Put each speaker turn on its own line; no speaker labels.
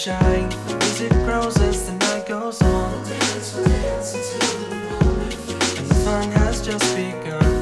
shy. The music grows as the night goes on, and the fun has just begun.